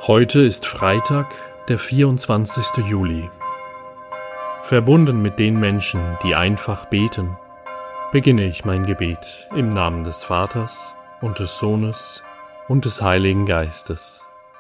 Heute ist Freitag, der 24. Juli. Verbunden mit den Menschen, die einfach beten, beginne ich mein Gebet im Namen des Vaters und des Sohnes und des Heiligen Geistes.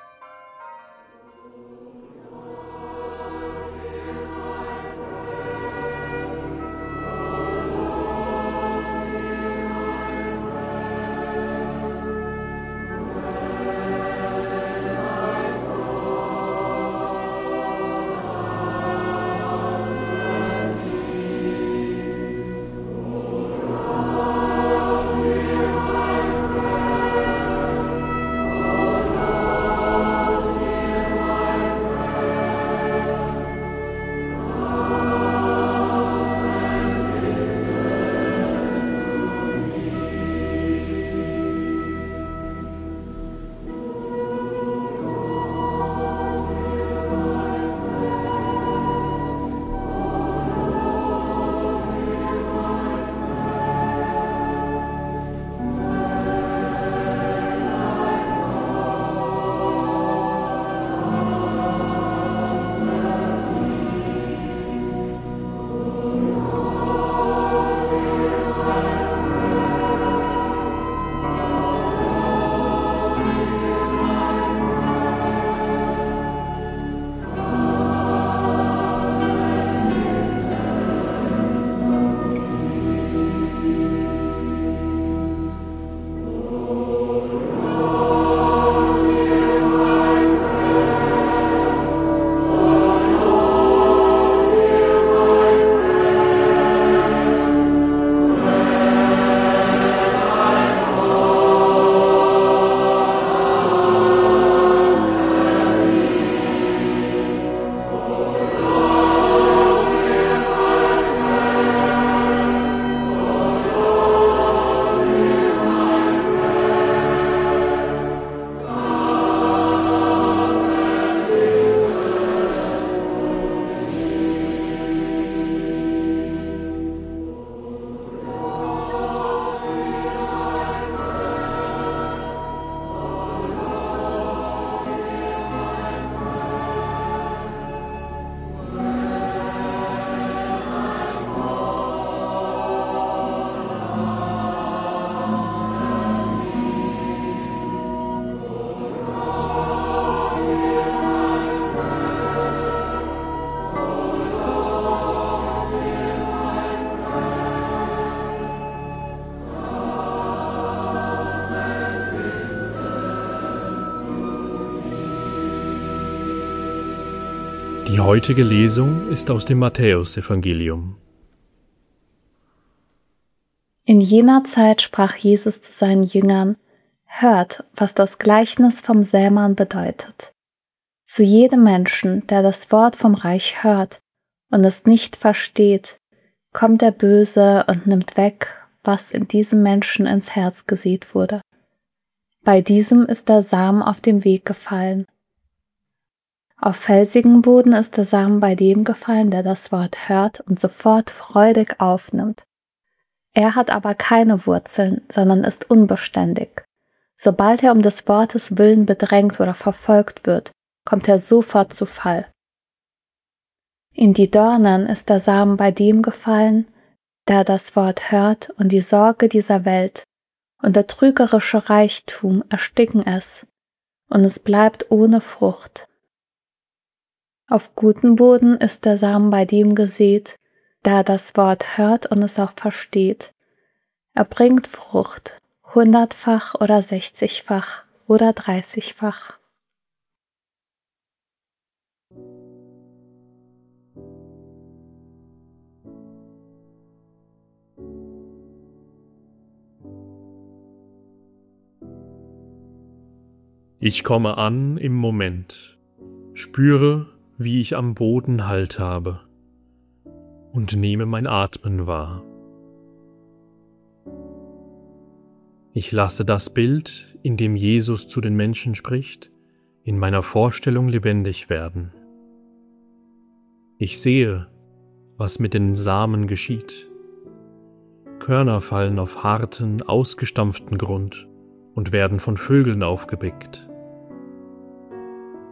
Die heutige Lesung ist aus dem Matthäusevangelium. In jener Zeit sprach Jesus zu seinen Jüngern: Hört, was das Gleichnis vom Sämann bedeutet. Zu jedem Menschen, der das Wort vom Reich hört und es nicht versteht, kommt der Böse und nimmt weg, was in diesem Menschen ins Herz gesät wurde. Bei diesem ist der Samen auf dem Weg gefallen. Auf felsigen Boden ist der Samen bei dem gefallen, der das Wort hört und sofort freudig aufnimmt. Er hat aber keine Wurzeln, sondern ist unbeständig. Sobald er um des Wortes willen bedrängt oder verfolgt wird, kommt er sofort zu Fall. In die Dornen ist der Samen bei dem gefallen, der das Wort hört, und die Sorge dieser Welt und der trügerische Reichtum ersticken es, und es bleibt ohne Frucht. Auf guten Boden ist der Samen bei dem gesät, der das Wort hört und es auch versteht. Er bringt Frucht, 100-fach oder 60-fach oder 30-fach. Ich komme an im Moment, spüre, wie ich am Boden Halt habe und nehme mein Atmen wahr. Ich lasse das Bild, in dem Jesus zu den Menschen spricht, in meiner Vorstellung lebendig werden. Ich sehe, was mit den Samen geschieht. Körner fallen auf harten, ausgestampften Grund und werden von Vögeln aufgepickt.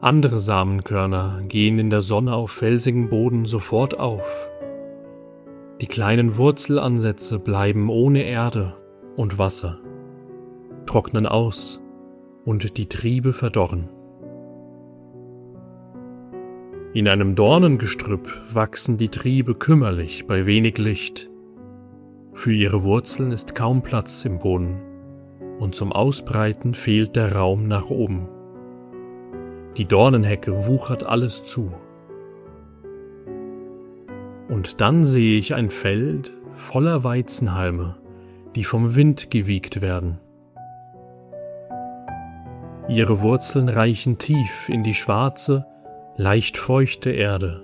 Andere Samenkörner gehen in der Sonne auf felsigem Boden sofort auf. Die kleinen Wurzelansätze bleiben ohne Erde und Wasser, trocknen aus und die Triebe verdorren. In einem Dornengestrüpp wachsen die Triebe kümmerlich bei wenig Licht. Für ihre Wurzeln ist kaum Platz im Boden und zum Ausbreiten fehlt der Raum nach oben. Die Dornenhecke wuchert alles zu. Und dann sehe ich ein Feld voller Weizenhalme, die vom Wind gewiegt werden. Ihre Wurzeln reichen tief in die schwarze, leicht feuchte Erde.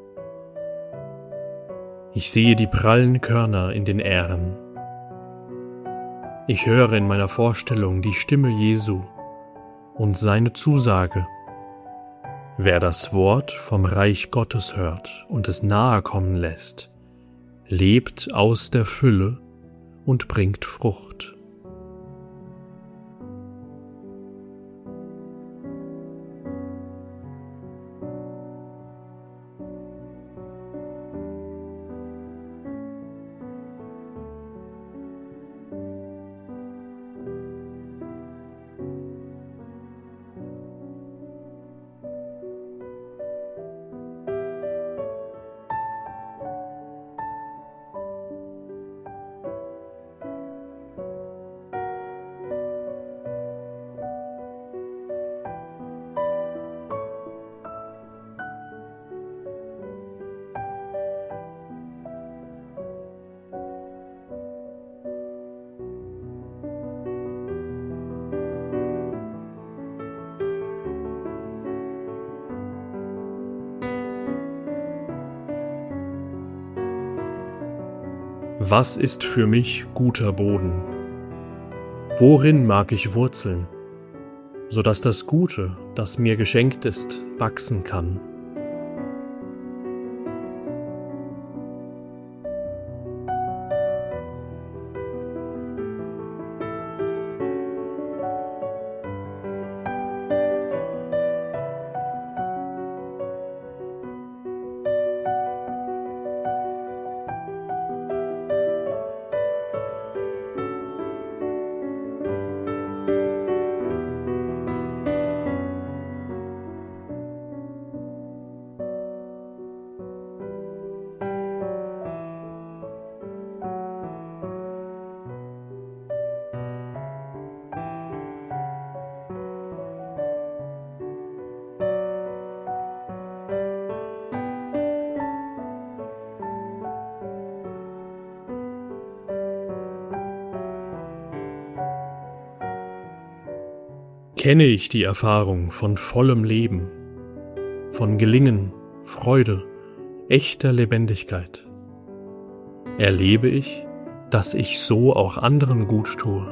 Ich sehe die prallen Körner in den Ähren. Ich höre in meiner Vorstellung die Stimme Jesu und seine Zusage: Wer das Wort vom Reich Gottes hört und es nahe kommen lässt, lebt aus der Fülle und bringt Frucht. Was ist für mich guter Boden? Worin mag ich wurzeln, sodass das Gute, das mir geschenkt ist, wachsen kann? Kenne ich die Erfahrung von vollem Leben, von Gelingen, Freude, echter Lebendigkeit? Erlebe ich, dass ich so auch anderen gut tue?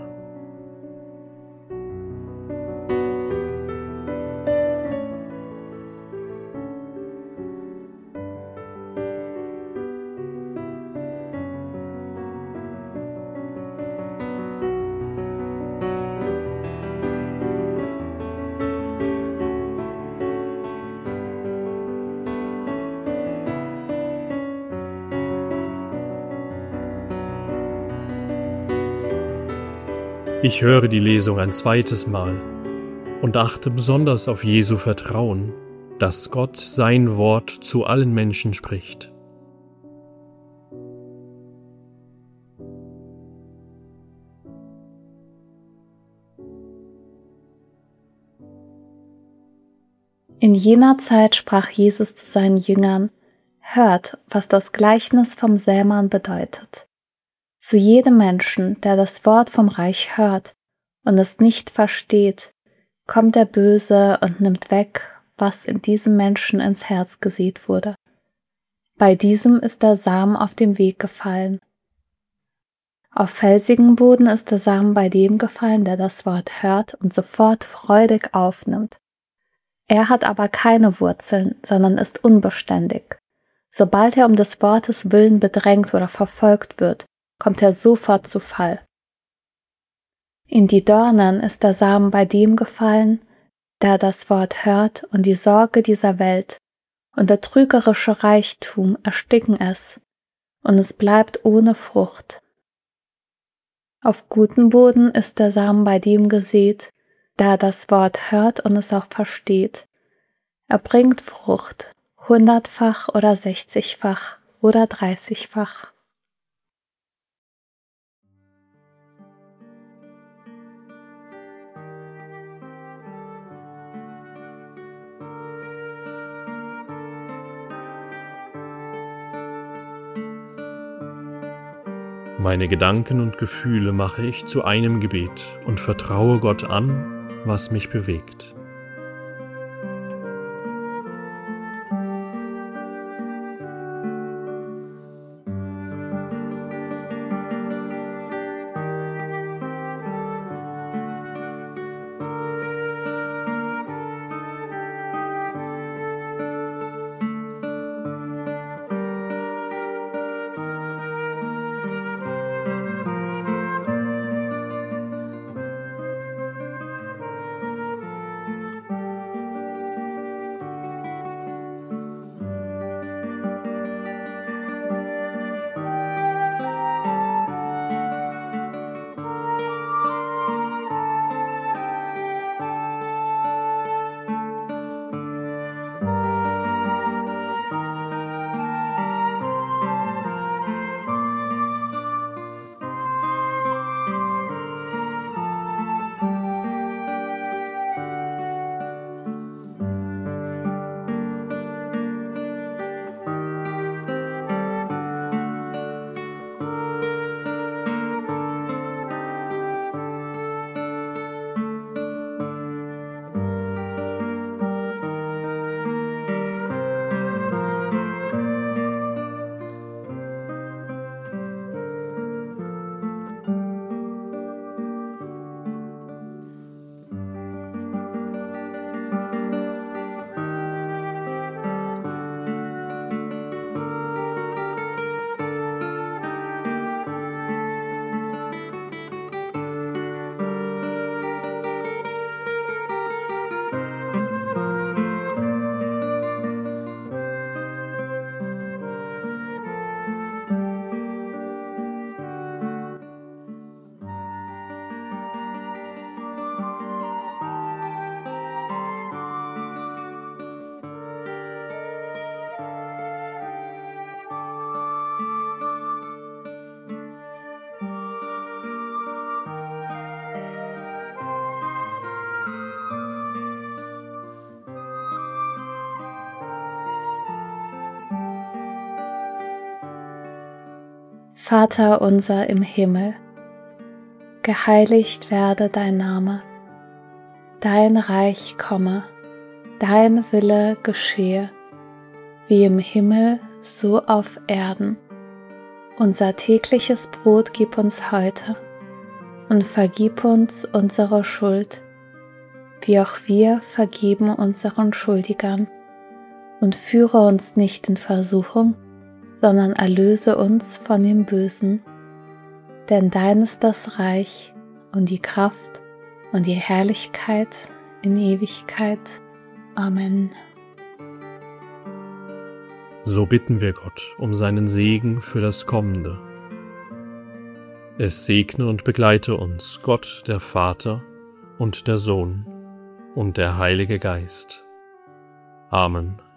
Ich höre die Lesung ein zweites Mal und achte besonders auf Jesu Vertrauen, dass Gott sein Wort zu allen Menschen spricht. In jener Zeit sprach Jesus zu seinen Jüngern: Hört, was das Gleichnis vom Sämann bedeutet. Zu jedem Menschen, der das Wort vom Reich hört und es nicht versteht, kommt der Böse und nimmt weg, was in diesem Menschen ins Herz gesät wurde. Bei diesem ist der Samen auf dem Weg gefallen. Auf felsigen Boden ist der Samen bei dem gefallen, der das Wort hört und sofort freudig aufnimmt. Er hat aber keine Wurzeln, sondern ist unbeständig. Sobald er um des Wortes willen bedrängt oder verfolgt wird, kommt er sofort zu Fall. In die Dornen ist der Samen bei dem gefallen, der das Wort hört und die Sorge dieser Welt und der trügerische Reichtum ersticken es, und es bleibt ohne Frucht. Auf guten Boden ist der Samen bei dem gesät, der das Wort hört und es auch versteht. Er bringt Frucht, 100-fach oder 60-fach oder 30-fach. Meine Gedanken und Gefühle mache ich zu einem Gebet und vertraue Gott an, was mich bewegt. Vater unser im Himmel, geheiligt werde dein Name, dein Reich komme, dein Wille geschehe, wie im Himmel, so auf Erden. Unser tägliches Brot gib uns heute und vergib uns unsere Schuld, wie auch wir vergeben unseren Schuldigern. Und führe uns nicht in Versuchung, sondern erlöse uns von dem Bösen. Denn dein ist das Reich und die Kraft und die Herrlichkeit in Ewigkeit. Amen. So bitten wir Gott um seinen Segen für das Kommende. Es segne und begleite uns Gott, der Vater und der Sohn und der Heilige Geist. Amen.